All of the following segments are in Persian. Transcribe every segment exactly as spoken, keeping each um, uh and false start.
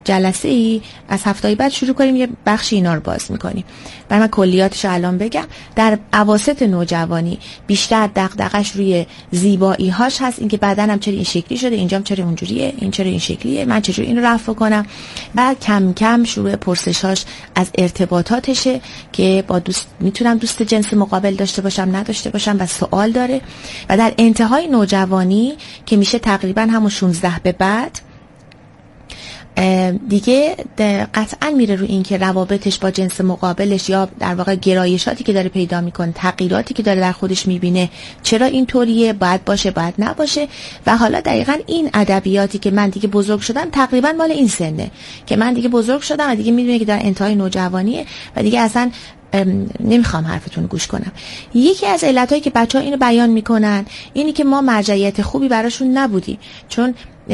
جلسه ای از هفته‌ای بعد شروع کنیم یه بخشی اینا رو باز میکنیم. برای من کلیاتش الان بگم. در اواسط نوجوانی بیشتر دغدغش روی زیبایی هاش هست، اینکه بدنم چرا این شکلی شده، اینجام چرا اونجوریه، این چرا این شکلیه، من چجوری اینو رفع کنم. بعد کم کم شروع پرسشاش از ارتباطاتشه که با دوست میتونم دوست جنس مقابل داشته باشم نداشته باشم و سوال داره. و در انتهای نوجوانی که میشه تقریبا همون شانزده به بعد دیگه قطعا میره رو این که روابطش با جنس مقابلش یا در واقع گرایشاتی که داره پیدا میکنه، تغییراتی که داره در خودش میبینه چرا اینطوریه، باید باشه باید نباشه. و حالا دقیقا این ادبیاتی که من دیگه بزرگ شدم تقریبا مال این سنه که من دیگه بزرگ شدم و دیگه میدونه که در انتهای نوجوانیه و دیگه اصلا نمیخوام حرفتون رو گوش کنم. یکی از علتایی که بچه‌ها اینو بیان میکنن اینی که ما مرجعیت خوبی براشون نبودیم، چون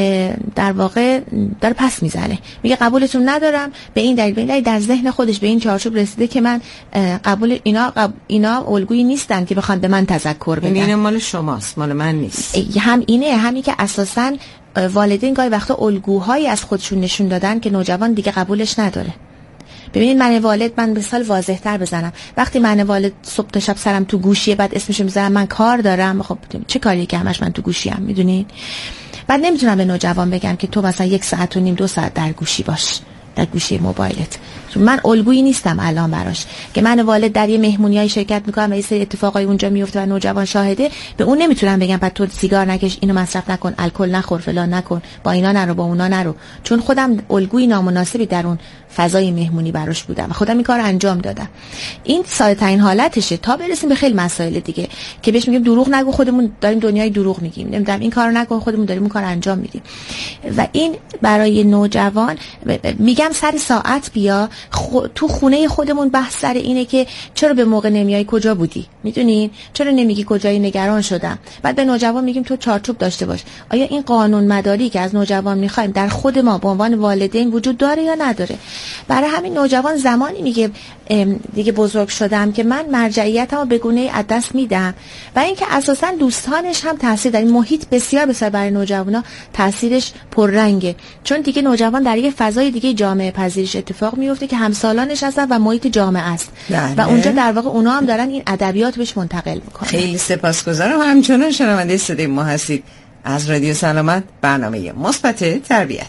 در واقع داره پس میزنه، میگه قبولتون ندارم به این دلیل، به این دلیل در ذهن خودش به این چارچوب رسیده که من قبول اینا قبول اینا الگویی نیستن که بخوان به من تذکر بدن. این مال شماست، مال من نیست. هم اینه، همین که اساساً والدین گاهی وقتا الگوهایی از خودشون نشون دادن که نوجوان دیگه قبولش نداره. ببینید من والد، من مثال واضح تر بزنم، وقتی من والد صبح تا شب سرم تو گوشیه بعد اسمشو میذارم من کار دارم، خب چه کاریه که همش من تو گوشیم، میدونین؟ بعد نمیتونم به نوجوان بگم که تو مثلا یک ساعت و نیم دو ساعت در گوشی باش، در گوشی موبایلت، چون من الگویی نیستم الان براش که من والد در یه مهمونیای شرکت میکنم و یه سری اتفاقای اونجا میفته و نوجوان شاهده، به اون نمیتونم بگم بعد تو سیگار نکش، اینو مصرف نکن، الکل نخور، فلان نکن، با اینا نرو، با اونا نرو، چون خودم الگوی نامناسبی در اون فضای مهمونی براش بودم و خودم این کارو انجام دادم. این ساده ترین حالتشه تا برسیم به خیلی مسائل دیگه که بهش میگیم دروغ نگو، خودمون داریم دنیای دروغ میگیم، نمیدونم این کارو نکن، خودمون داریم اون کارو انجام میدیم. و این برای نوجوان میگم سر ساعت بیا خو... تو خونه خودمون بحث سر اینه که چرا به موقع نمیای، کجا بودی، میدونین، چرا نمیگی کجایی، نگران شدم. بعد به نوجوان میگیم تو چارچوب داشته باش. آیا این قانون مداری که از نوجوان میخوایم در خود ما به عنوان والدین وجود داره یا نداره؟ برای همین نوجوان زمانی میگه دیگه بزرگ شدم که من مرجعیتمو به گونه‌ای از دست میدم و اینکه اساسا دوستانش هم تاثیر داره. محیط بسیار بسیار برای نوجوانا تاثیرش پررنگه، چون دیگه نوجوان در یه فضای دیگه جامعه پذیرش اتفاق میفته که همسالانش هستن و محیط جامعه است و اونجا در واقع اونا هم دارن این ادبیات بهش منتقل میکنن. خیلی سپاسگزارم. همچنان شنونده صدای ما هستید از رادیو سلامت، برنامه مثبت تربیت.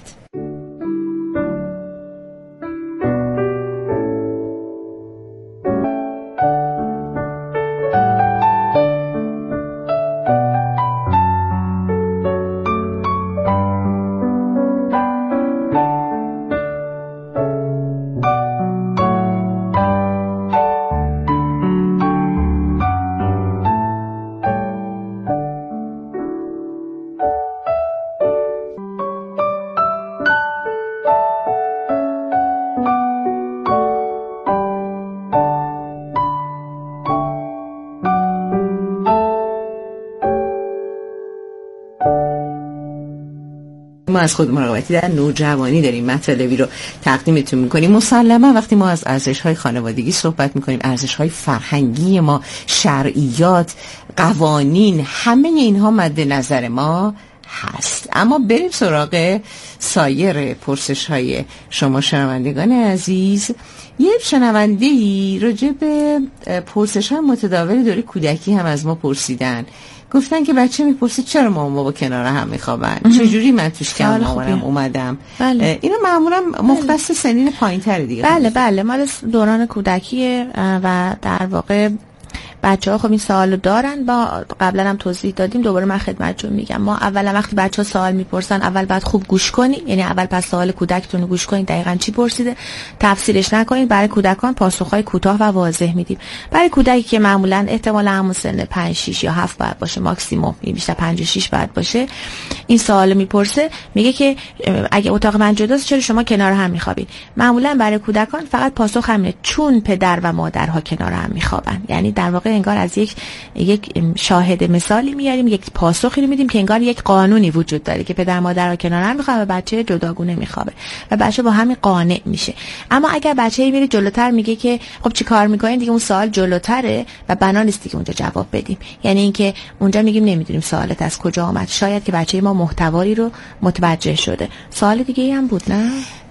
ما از خود مراقبتی در نوجوانی داریم مطالبی رو تقدیمتون میکنیم. مسلما وقتی ما از ارزش‌های خانوادگی صحبت میکنیم، ارزش‌های فرهنگی ما، شرعیات، قوانین، همه اینها مد نظر ما هست. اما بریم سراغ سایر پرسش‌های شما شنوندگان عزیز. یه شنونده‌ای راجع به پرسش‌های متداول دوره کودکی هم از ما پرسیدن. گفتن که بچه میپرسه چرا مامان بابا کنار هم میخوابن، چجوری من توش کم مامانم اومدم. بله. اینو معمولا مختص سنین پایین‌تر دیگه. بله بله مال دوران کودکیه و در واقع بچه‌ها خب این سوالو دارن، با قبلا هم توضیح دادیم، دوباره من خدمتتون میگم. ما اولا وقتی بچه‌ها سوال میپرسن اول بعد خوب گوش کنیم، یعنی اول پس سوال کودکتون رو گوش کنید دقیقاً چی پرسیده، تفسیرش نکنید. برای کودکان پاسخ‌های کوتاه و واضح میدیم. برای کودکی که معمولاً احتمال همون سن پنج شش یا هفت بعد باشه ماکسیمم، بیشتر پنج و شش بعد باشه، این سوالو میپرسه، میگه که اگه اتاق من جداست چرا شما کنار هم میخوابید. معمولاً برای کودکان فقط پاسخ همینه، چون پدر و مادرها کنار هم میخوابن. یعنی در واقع انگار از یک یک شاهد مثالی میاریم، یک پاسخی رو میدیم که انگار یک قانونی وجود داره که پدر مادر رو کنار هم میخوابه و بچه جداگونه میخوابه و بچه با همین قانع میشه. اما اگر بچه‌ای میره جلوتر میگه که خب چی کار میکنین، دیگه اون سوال جلوتره و بنا نیست که اونجا جواب بدیم. یعنی اینکه اونجا میگیم نمیدونیم سوالت از کجا آمد، شاید که بچه ما محتوایی رو متوجه شده. سوال دیگه ای هم بود نه؟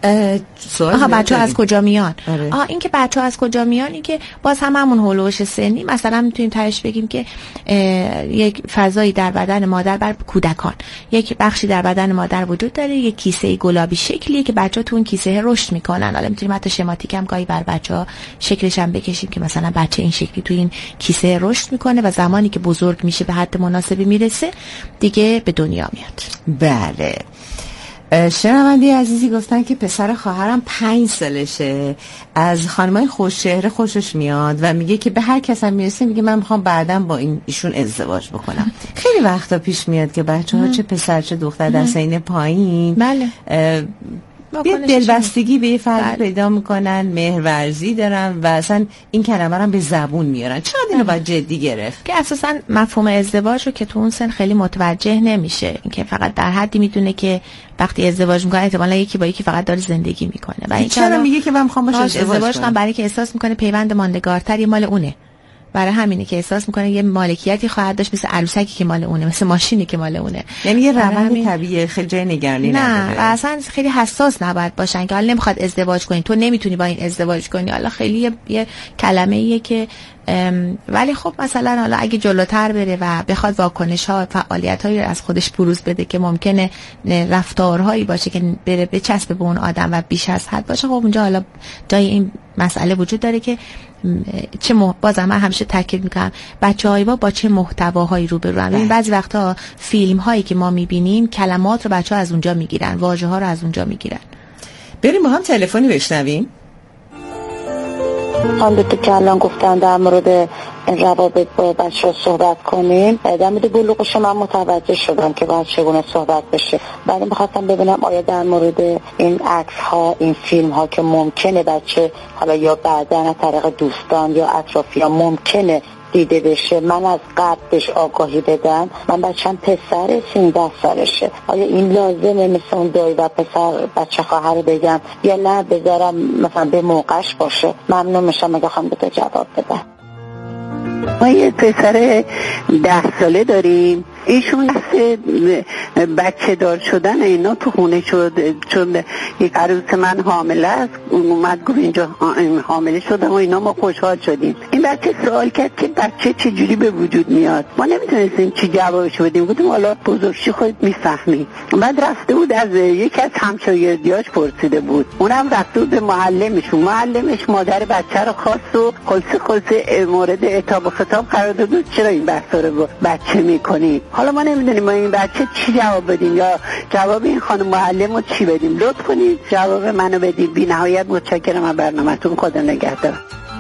سوال آها بچه ها از کجا میان؟ آره. آها این که بچه ها از کجا میان، این که باز هم همون هولوش سنی مثلا میتونیم ترش بگیم که یک فضایی در بدن مادر بر کودکان، یک بخشی در بدن مادر وجود داره، یک کیسه گلابی شکلیه که بچه ها تو اون کیسه رشد میکنن. حالا میتونیم حتی شماتیک هم گاهی بر بچه ها شکلش هم بکشیم که مثلا بچه این شکلی تو این کیسه رشد میکنه و زمانی که بزرگ میشه به حد مناسبی میرسه دیگه به دنیا میاد. بله. شنونده عزیزی گفتن که پسر خواهرم پنج سالشه، از خانمای خوشچهره خوشش میاد و میگه که به هر کس هم میرسه میگه من میخوام بعداً با این ایشون ازدواج بکنم. خیلی وقتا پیش میاد که بچه‌ها چه پسر چه دختر در سن پایین بله یه دلبستگی به یه فرد پیدا میکنن، مهرورزی دارن و اصلا این کلمه رو به زبون میارن. چقدر اینو باید جدی گرفت که اساسا مفهوم ازدواج رو که تو اون سن خیلی متوجه نمیشه، اینکه فقط در حدی میدونه که وقتی ازدواج میکنه احتمالاً یکی با یکی فقط داره زندگی میکنه و این چرا میگه که من میخوام باشه ازدواج کنم؟ برای که احساس میکنه پیوند ماندگارتری مال اونه، برای همینه که احساس میکنه یه مالکیتی خواهد داشت، مثل عروسکی که مال اونه، مثل ماشینی که مال اونه. یعنی یه روند همین... طبیعی، خیلی جای نگرانی نداره. نه و اصلا خیلی حساس نباید باشن که حالا نمیخواد ازدواج کنی، تو نمیتونی با این ازدواج کنی. حالا خیلی یه, یه کلمه ایه که ولی خب مثلا حالا اگه جلوتر بره و بخواد واکنش ها فعالیت هایی از خودش بروز بده که ممکنه رفتارهایی باشه که بره بچسبه به اون آدم و بیش از حد باشه، خب اونجا حالا جای این مسئله وجود داره که چه مح... بازم من همیشه تاکید میکنم بچه‌های با با چه محتواهایی روبرو هستن. بعضی وقتا فیلم هایی که ما میبینیم کلمات رو بچه‌ها از اونجا میگیرن، واژه ها رو از اونجا میگیرن. بریم با هم تلفنی بشنویم. همونطور که الان گفتن در مورد روابط با بچه ها صحبت کنیم، در مورد بلوغش من متوجه شدم که باید چگونه صحبت بشه. بعد میخواستم ببینم آیا در مورد این عکس ها، این فیلم ها که ممکنه بچه حالا یا بعداً از طریق دوستان یا اطرافیان ممکنه دیده بشه، من از قبل بهش آگاهی بدم. من بچه‌م پسر سیزده سالشه، آیا این لازمه مثل اون دایی و پسر بچه خواهر بگم یا نه بذارم مثلا به موقعش باشه؟ ممنون میشم اگه خواهم به تو جواب بدم. ما یه پسر ده ساله داریم، ایشون بچه دار شدن اینا تو خونه شد، چون یک عروس من حامله است اومد گفت اینجا حامله شدم و اینا، ما خوشحال شدیم. این بچه سوال کرد که بچه چجوری به وجود میاد، ما نمیتونستیم چی جوابش بدیم، گفتیم حالا بزرگشی خودت میفهمی. بعد رفته بود از یکی از همشاگردیاش پرسیده بود، اونم رفته بود به معلمش، معلمش مادر بچه رو خواست و خلصه خلصه مورد عتاب و خطاب قرار داد چرا این بحثا رو بچه میکنی. حالا ما نمیدونیم ما این بچه چی جواب بدیم یا جواب این خانم معلم رو چی بدیم. لطف کنید جواب منو بدید. بی نهایت متشکرم از برنامه‌تون. خدا نگهدار.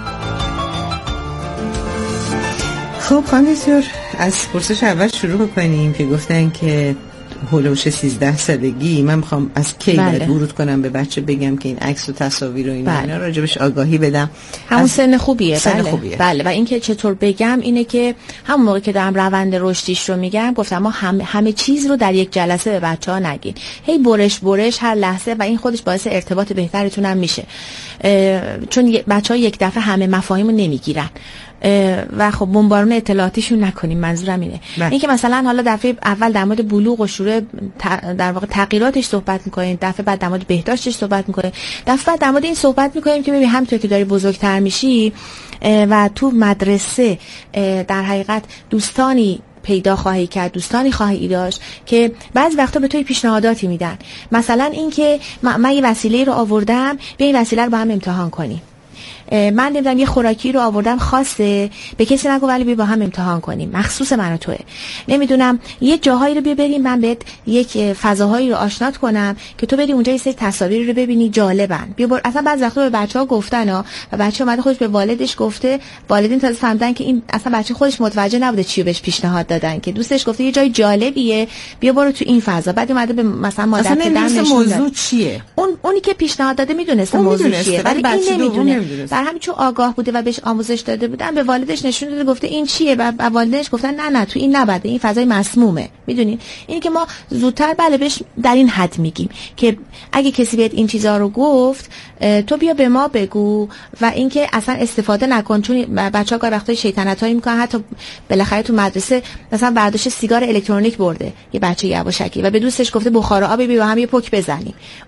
خب خانم دکتر از پرسش اول شروع بکنیم که گفتن که هولوش سیزده سالگی من میخوام از کی بله. باید ورود کنم به بچه بگم که این عکس و تصاویر و اینا بله. راجبش آگاهی بدم. همون سن خوبیه. سن بله. خوبیه. بله و اینکه چطور بگم اینه که همون موقع که دارم روند رشدیش رو میگم گفتم ما هم همه چیز رو در یک جلسه به بچه‌ها نگین، هی برش برش هر لحظه و این خودش باعث ارتباط بهترتون هم میشه، چون بچه‌ها یک دفعه همه مفاهیم رو نمیگیرن و خب بمبارون اطلاعاتیشون نکنیم. منظورم اینه این که مثلا حالا دفعه اول در مورد بلوغ و شروع در واقع تغییراتش صحبت میکنیم، دفعه بعد در مورد بهداشتش صحبت میکنیم، دفعه بعد در مورد این صحبت میکنیم که ببین همونطور که داری بزرگتر میشی و تو مدرسه در حقیقت دوستانی پیدا خواهی کرد، دوستانی خواهی داشت که بعضی وقتا به توی پیشنهاداتی میدن، مثلا این که من یه وسیله رو آوردم بیا این وسیله رو با هم امتحان کنیم، من نمیدونم یه خوراکی رو آوردم خاصه به کسی نگو ولی بیا با هم امتحان کنیم، مخصوص من و توئه، نمیدونم یه جاهایی رو بیا بریم من بهت یک فضاهایی رو آشنات کنم که تو بری اونجا یه سری تصاویر رو ببینی جالبن بیا بر... اصلا بعضی وقتا به بچه‌ها گفتن ها و بچه اومده خودش به والدش گفته، والدین تازه فهمیدن که این اصلا بچه خودش متوجه نبوده چی بهش پیشنهاد دادن، که دوستش گفته یه جای جالبیه بیا برو تو این فضا، بعد اومده به مثلا مادر پدر نشون موضوع چیه، اون اونی که پیشنهاد داده میدونسته موضوع چیه ولی این نمیدونه، در همین چون آگاه بوده و بهش آموزش داده بودن به والدش نشون داده گفته این چیه و والدش گفتن نه نه تو این نباده، این فضای مسمومه. میدونین اینی که ما زودتر بله بهش در این حد میگیم که اگه کسی بهت این چیزا رو گفت تو بیا به ما بگو و اینکه اصلا استفاده نکن، چون بچه‌ها گاهی وقتا شیطنتایی میکنن، حتی بالاخره تو مدرسه مثلا برداشت سیگار الکترونیک برده یه بچه یواشکی و به دوستش گفته بخار آب بیا با هم یه پک بزنیم، اون بچه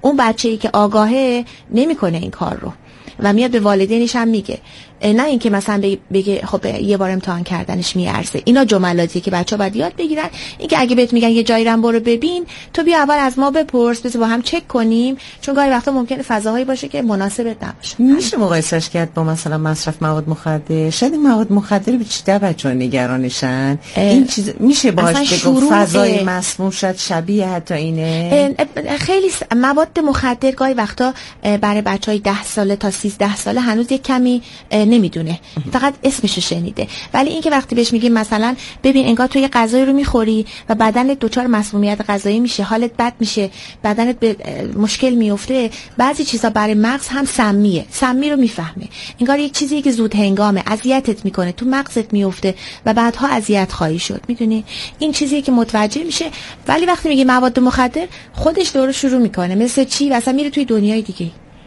بچه‌ای که آگاهه نمیکنه این کار رو و میاد به والدینش هم میگه، نه اینکه مثلا بگه خب یه بار امتحان کردنش میارزه. اینا جملاتیه که بچه‌ها باید یاد بگیرن. اینکه اگه بهت میگن یه جایی رو برو ببین، تو بیا اول از ما بپرس، بذار با هم چک کنیم، چون گاهی وقتا ممکنه فضاهایی باشه که مناسبت نباشه. میشه مقایسش کرد با مثلا مصرف مواد مخدر؟ شاید این مواد مخدر به چه بچه‌ها نگرانشن؟ این چیز میشه باهاش بگم فضای مسموم شد شبیه حتی اینه؟ خیلی مواد مخدر گاهی وقتا برای بچهای ده ساله تا سیزده ساله هنوز یک کمی نمیدونه، فقط اسمشو شنیده. ولی اینکه وقتی بهش میگیم مثلا ببین انگار تو یه غذایی رو میخوری و بدنت دچار مسمومیت غذایی میشه، حالت بد میشه، بدنت به مشکل میفته، بعضی چیزا برای مغز هم سمیه، سمی رو میفهمه، انگار یک چیزی که زود هنگامه اذیتت میکنه، تو مغزت میفته و بعدها اذیت خواهی شد. میدونی این چیزیه که متوجه میشه. ولی وقتی میگه مواد مخدر، خودش دور شروع میکنه مثل چی و اصلا میره توی دنیای دیگه.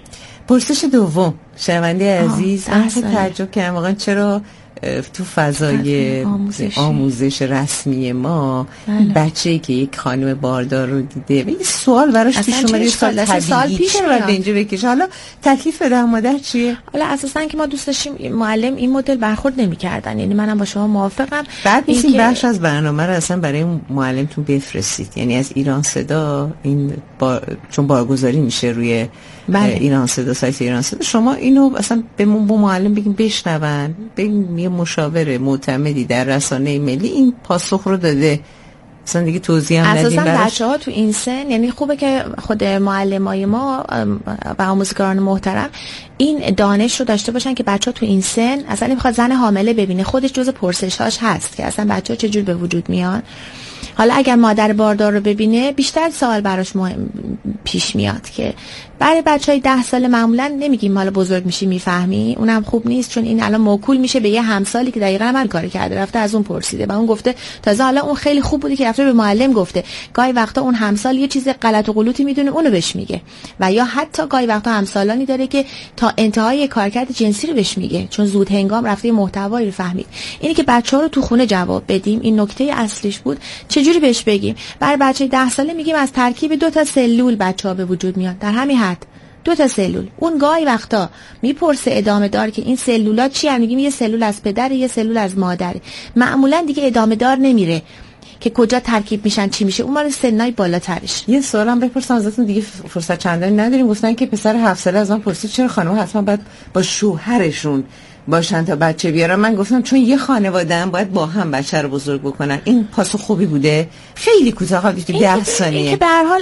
پرسش دوم، شنونده عزیز، من تعجب کردم واقعا چرا تو فضای آموزش, آموزش رسمی ما بچه‌ای که یک خانم باردار رو دیده و این سوال براش پیش اومده، یه سال طبیعی چرا به اینجا بکشه؟ حالا تکلیف پدر مادر چیه؟ حالا اساساً که ما دوست داشتیم معلم این مدل برخورد نمی‌کردن، یعنی منم با شما موافقم. بعد این که... بخش از برنامه رو اصلا برای معلمتون بفرستید، یعنی از ایران صدا این با... چون بارگذاری میشه روی بله. ایران صدا، سایت ایران صدا، شما اینو اصلا به معلم بگیم بشنون، بگیم یه مشاور معتمدی در رسانه ملی این پاسخ رو داده، اصلا دیگه توضیح هم ندیم براش. اساسا بچه‌ها تو این سن، یعنی خوبه که خود معلمای ما و آموزگاران محترم این دانش رو داشته باشن که بچه‌ها تو این سن اصلا نمیخواد زن حامله ببینه، خودش جزء پرسش‌هاش هست که اصلا بچه‌ها چه جور به وجود میان. حالا اگر مادر باردار رو ببینه بیشتر سوال براش مهم پیش میاد که برای بچهای ده ساله معمولا نمیگیم حالا بزرگ میشی میفهمی، اونم خوب نیست، چون این الان موکول میشه به یه همسالی که دقیقاً همین کارو کرده، رفته از اون پرسیده و اون گفته، تازه حالا اون خیلی خوب بوده که رفته به معلم گفته. گاهی وقتا اون همسال یه چیز غلط و غلوطی میدونه اونو بهش میگه، و یا حتی گاهی وقتا همسالانی داره که تا انتهای کارکرد جنسی رو بهش میگه، چون زود هنگام رفته محتوایی رو فهمید. اینی که بچه‌ها رو تو خونه جواب بدیم، این نکته اصلیش بود. چجوری بهش بگیم؟ برای بچه ده ساله میگیم از ترکیب دو تا سلول بچه‌ها به وجود میاد، در همین حد دو تا سلول. اون گاهی وقتا میپرسه ادامه دار که این سلولا چی هستن، میگیم یه سلول از پدر، یه سلول از مادر. معمولا دیگه ادامه دار نمیره که کجا ترکیب میشن چی میشه، اون مال سنای بالاترش. یه سوالم بپرسم ازتون، دیگه فرصت چندانی نداریم. گفتن که پسر هفت ساله از من پرسید چرا خانم‌ها حتما باید با شوهرشون باشن تا بچه بیارن؟ من گفتم چون یه خانواده هم باید با هم بچه رو بزرگ بکنن. این پاسخ خوبی بوده؟ خیلی کوتاه بیشتر ده ثانیه. این که به هر حال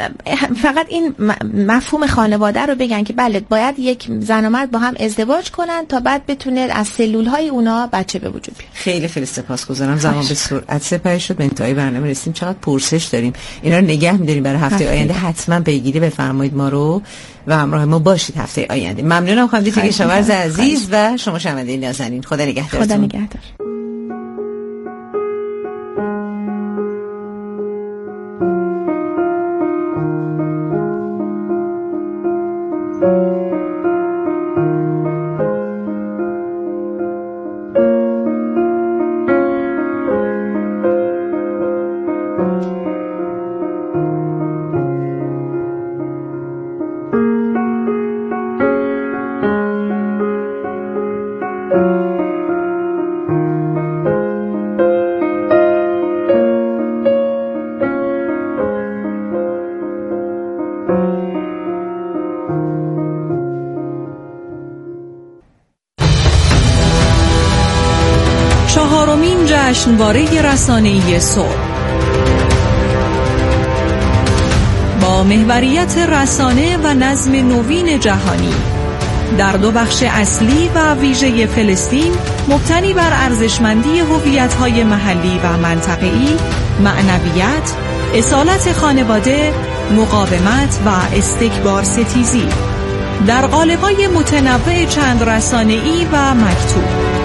فقط این مفهوم خانواده رو بگن که بله باید یک زن و مرد با هم ازدواج کنن تا بعد بتونه از سلول‌های اونا بچه به وجود بیاد. خیلی خیلی سپاسگزارم. زمان به سرعت سپری شد، به انتهای برنامه رسیدیم. چقدر پرسش داریم، اینا رو نگه می‌داریم برای هفته هفته آینده. حتما پیگیری بفرمایید ما رو و همراه ما باشید هفته آینده. ممنونم خانم کشاورز عزیز و شما شنونده نازنین. خدا نگهدارتون. خدا نگهدار. چهارمین جشنواره رسانه‌ای صلح با محوریت رسانه و نظم نوین جهانی در دو بخش اصلی و ویژه فلسطین، مبتنی بر ارزشمندی هویت‌های محلی و منطقه‌ای، معنویت، اصالت خانواده، مقاومت و استکبار ستیزی در قالب‌های متنوع چند رسانه‌ای و مکتوب،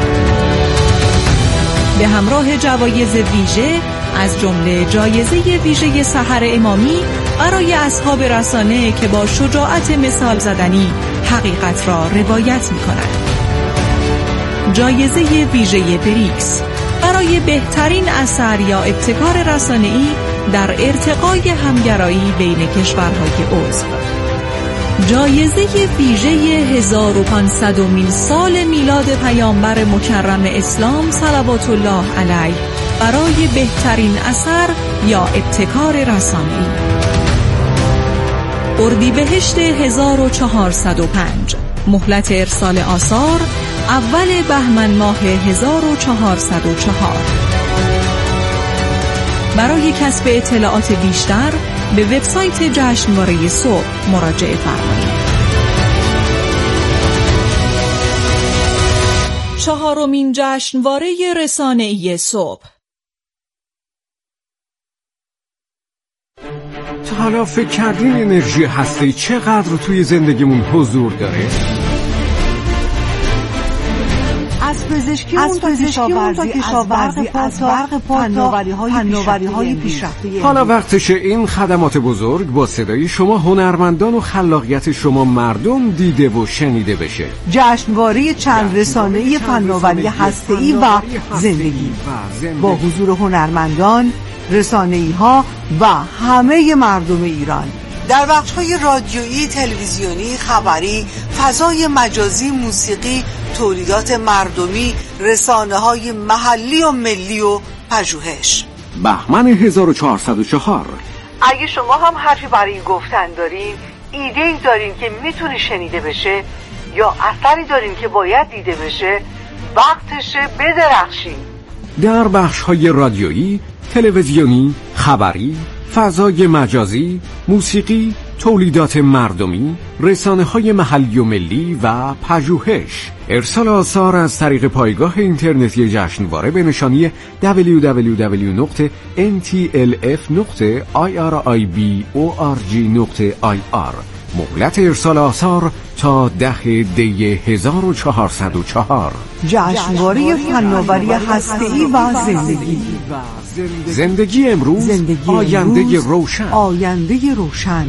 به همراه جوایز ویژه از جمله جایزه ویژه سحر امامی برای اصحاب رسانه که با شجاعت مثال زدنی حقیقت را روایت می‌کنند. جایزه ویژه بریکس برای بهترین اثر یا ابتکار رسانه‌ای در ارتقای همگرایی بین کشورهای عضو. جایزه ویژه هزار و پانصدمین سال میلاد پیامبر مکرم اسلام صلوات الله علیه برای بهترین اثر یا ابتکار رسانه‌ای. اردیبهشت هزار و چهارصد و پنج، مهلت ارسال آثار اول بهمن ماه هزار و چهارصد و چهار. برای کسب اطلاعات بیشتر به وبسایت جشنواره صبح مراجعه فرمایید. چهارمین جشنواره رسانه‌ای صبح. تا حالا فکر کردین انرژی هسته‌ای چقدر توی زندگیمون حضور داره؟ از پزشکی اون تا کشاورزی، از برق فناوری‌های پیشرفته. حالا وقتشه این خدمات بزرگ با صدای شما هنرمندان و خلاقیت شما مردم دیده و شنیده بشه. جشنواره چند رسانه‌ای فناوری هسته‌ای و زندگی با حضور هنرمندان، رسانه‌ای‌ها و همه مردم ایران در بخش‌های رادیویی، تلویزیونی، خبری، فضای مجازی، موسیقی، تولیدات مردمی، رسانه‌های محلی و ملی و پژوهش. بهمن هزار و چهارصد و چهار. اگه شما هم حرفی برای گفتن دارین، ایده‌ای دارین که میتونه شنیده بشه یا اثری دارین که باید دیده بشه، وقتشه بدرخشین. در بخش‌های رادیویی، تلویزیونی، خبری، فضای مجازی، موسیقی، تولیدات مردمی، رسانه‌های محلی و ملی و پژوهش. ارسال آثار از طریق پایگاه اینترنتی جشنواره به نشانی دبلیو دبلیو دبلیو دات ان تی ال اف دات آی آر آی بی او آر جی دات آی آر. مهلت ارسال آثار تا ده دی هزار و چهارصد و چهار. جشنواره فناوری هسته‌ای و زندگی. زندگی امروز، زندگی آینده امروز، روشن. آینده روشن.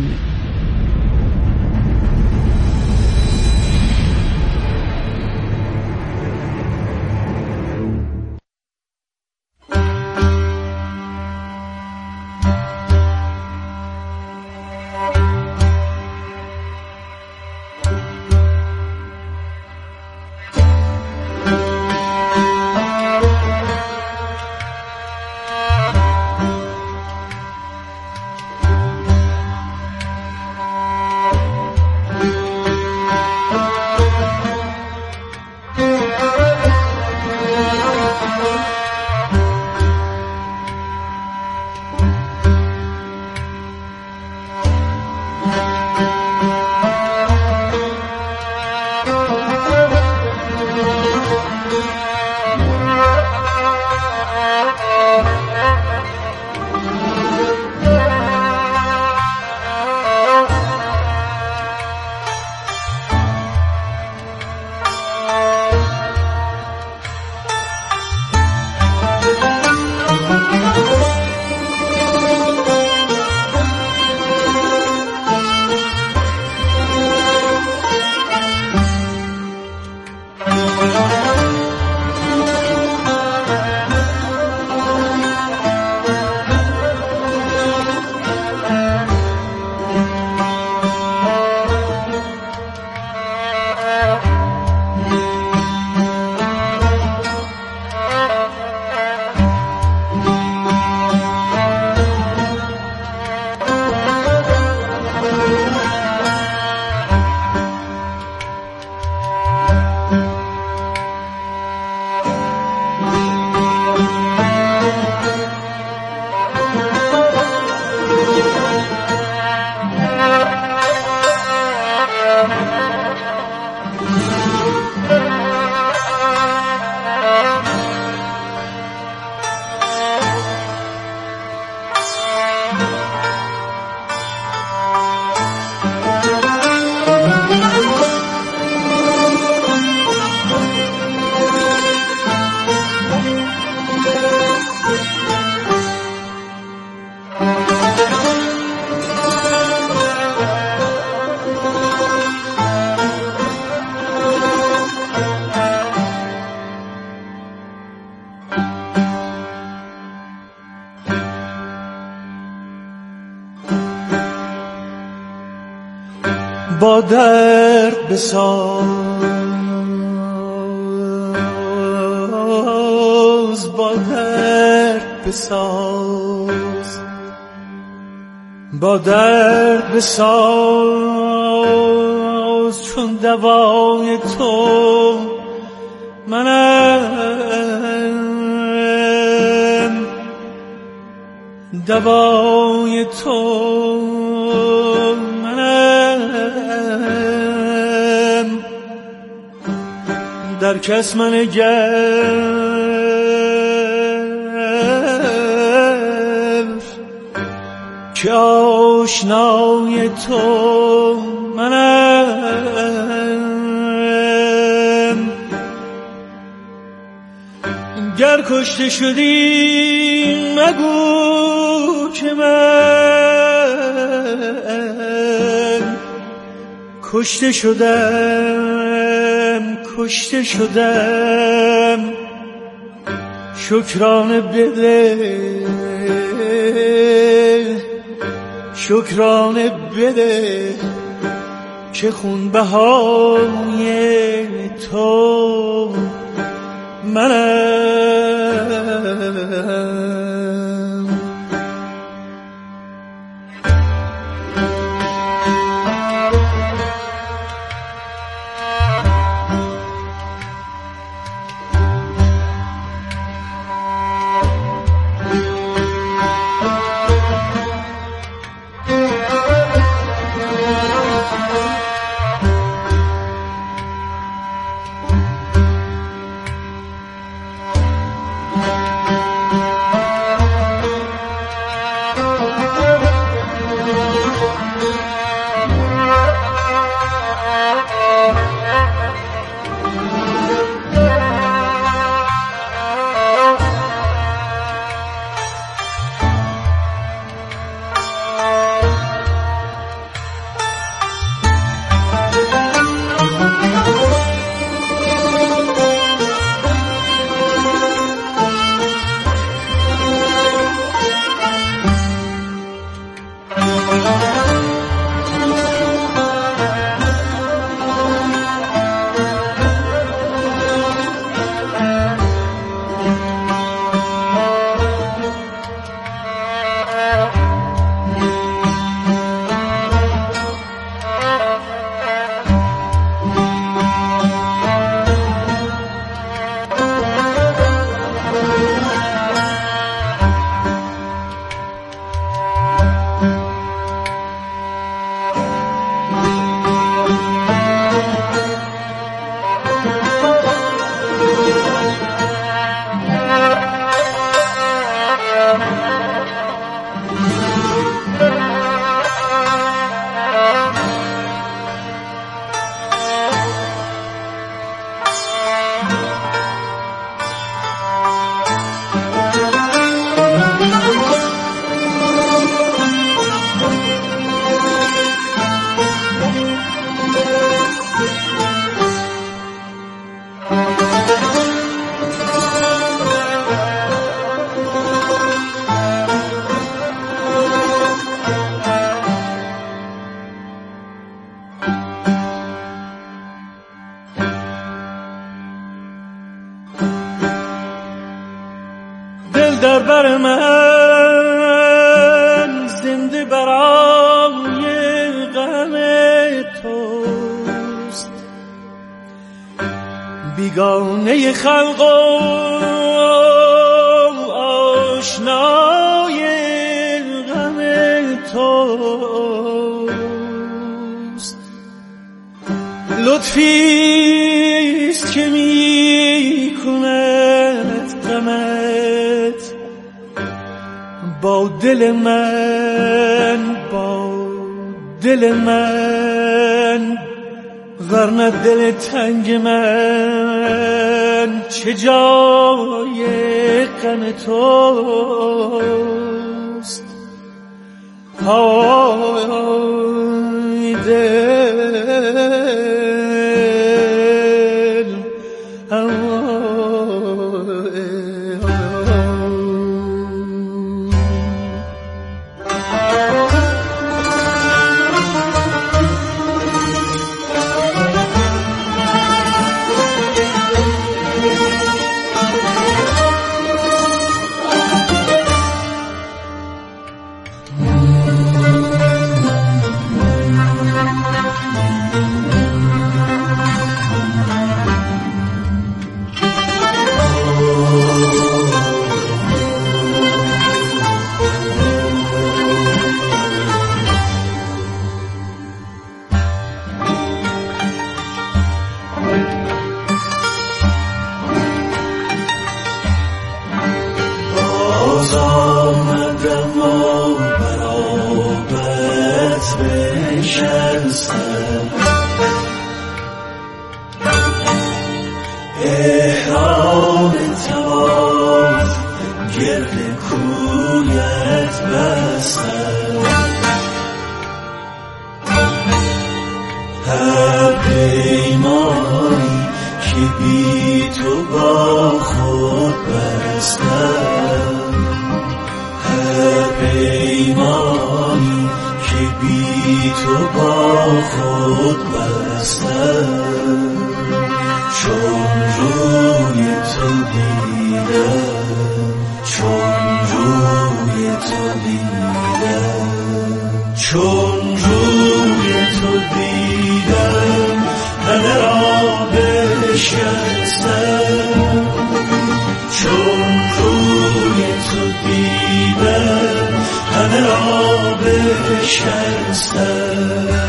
با درد بساز، با درد بساز، با درد بساز، چون دوای تو منم، دوای تو منم، در کس منگر که آشنای تو منم. گر کشته شدی مگو که من کشته شدم، کشته شدم، شکرانه بده، شکرانه بده که خونبهای تو منم. در بر من زنده برای غم توست، بیگانه خلق و آشنای غم توست. لطفیست که می کند غمت با دل من، با دل من، ورنه دل تنگ من چه جای غم توست. های دل خود بستم، چون روی تو دیدم، چون روی تو دیدم، چون روی تو دیدم همه را بشکستم، چون روی تو دیدم همه را بشکستم.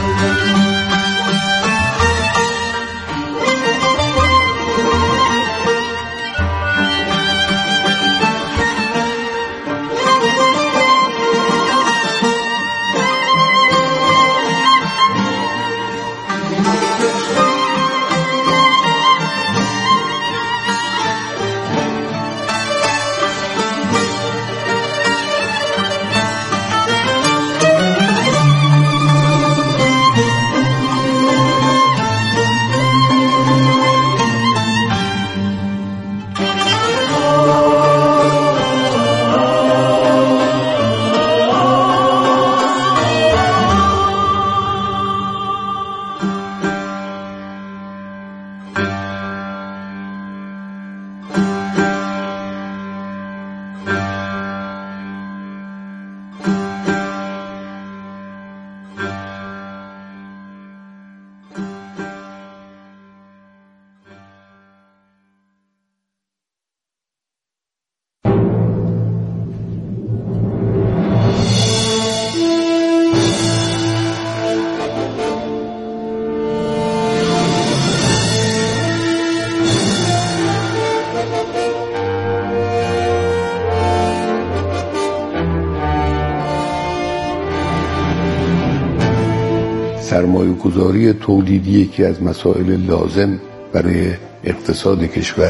سرمایه‌گذاری تولیدی یکی از مسائل لازم برای اقتصاد کشور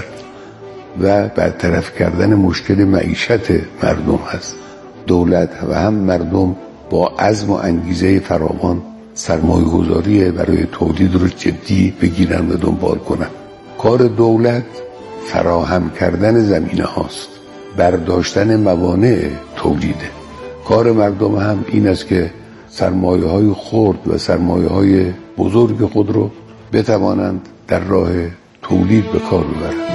و برطرف کردن مشکل معیشت مردم هست. دولت و هم مردم با عزم و انگیزه فراوان سرمایه‌گذاری برای تولید رو جدی بگیرن و دنبال کنن. کار دولت فراهم کردن زمینه هاست، برداشتن موانع تولیده. کار مردم هم این است که سرمایه های خرد و سرمایه های بزرگ خود رو بتوانند در راه تولید به کار ببرند.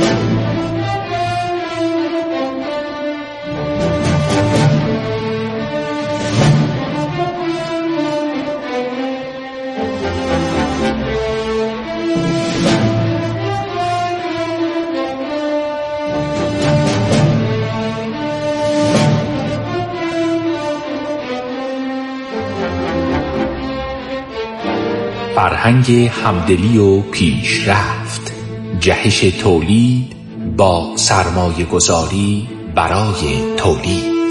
فرهنگ همدلی و پیشرفت، جهش تولید با سرمایه گذاری برای تولید.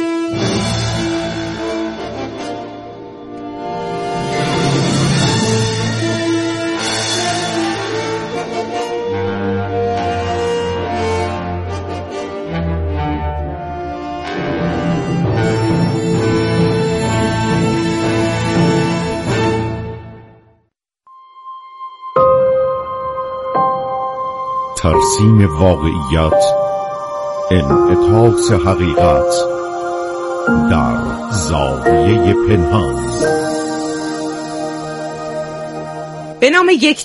ترسیم واقعیت، انعکاس حقیقت در زاویه پنهان. به نام یک